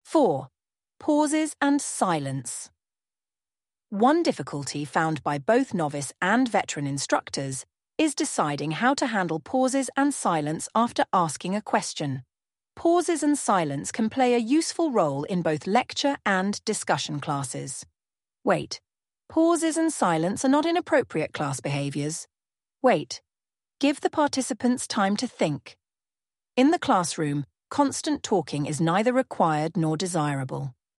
4. Pauses and silence. One difficulty found by both novice and veteran instructors is deciding how to handle pauses and silence after asking a question. Pauses and silence can play a useful role in both lecture and discussion classes. Wait, pauses and silence are not inappropriate class behaviours. Wait, give the participants time to think. In the classroom, constant talking is neither required nor desirable.